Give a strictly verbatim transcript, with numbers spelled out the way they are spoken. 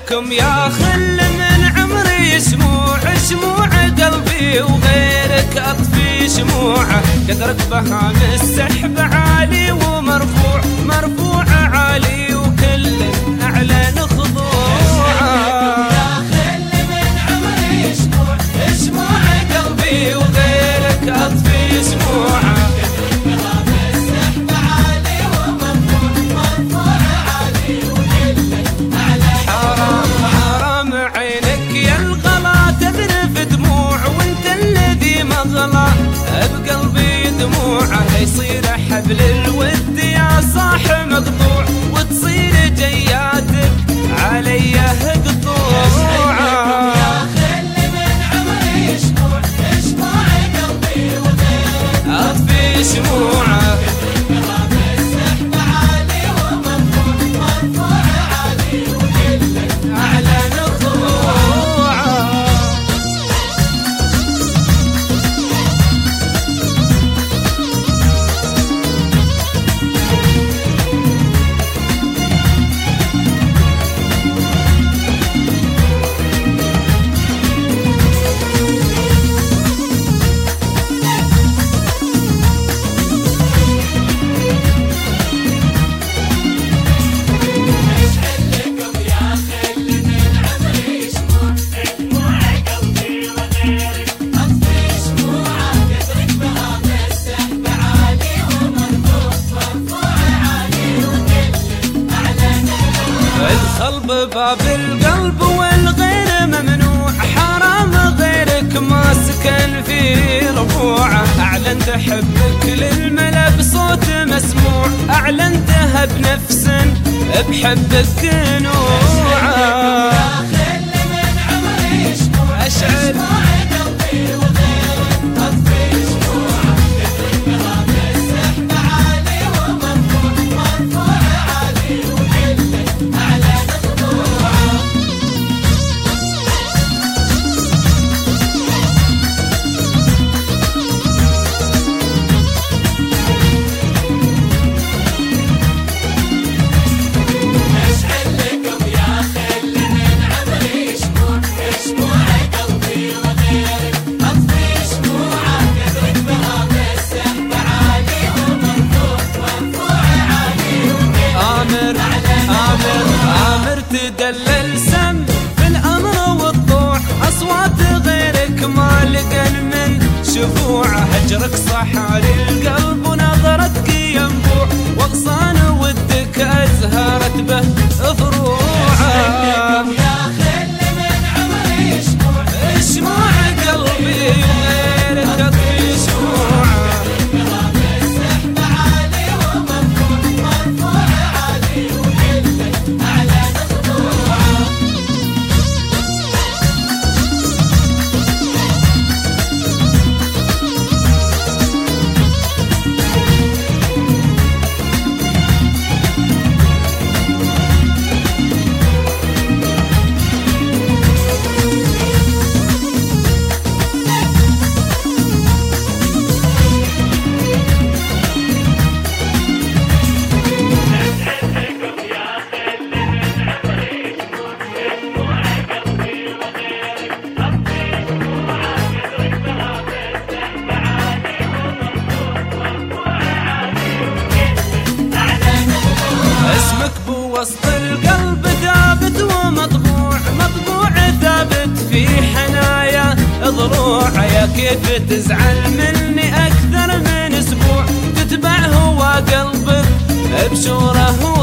لكم يا خل من عمري شموع شموع قلبي وغيرك أطفي شموعه كثرك بها السحب عالي ومرفوع مرفوع عالي وكل أعلن خضوعه يا خل من عمري شموع شموع قلبي وغيرك أطفي شموعه بقلبي دموعه يصير حبل الود يا صاح مقطوع وتصير جياتك علي قطوعه يا خل من عمري شموع شموع قلبي وغيرك أطفي شموعه السحب عالي ومرفوع مرفوع عالي وكلك أعلن خضوعه باب القلب والغير ممنوع حرام غيرك ما سكن في ربوعه أعلنت حبك للملا بصوت مسموع أعلنتها بنفس بحبك نوعه يا خل من عمري شموع أشعل قلبي وغيرك أطفي شموعه كثرك بها السحب عالي ومرفوع مرفوع عالي وكلك أعلن تدلل سم في الأمر والطوع أصوات غيرك ما لقن من شفوعه هجرك صحى للقلب ونظرتك ينبوع واغصان ودك أزهرت به فروعه يا خل من عمري شموع شموع قلبي وغيرك أطفي شموعه السحب عالي ومرفوع مرفوع عالي وكلك أعلن وسط القلب ثابت ومطبوع مطبوع ثابت في حنايا ضلوع يا كيف تزعل مني أكثر من أسبوع تتبع هو قلبك بشوره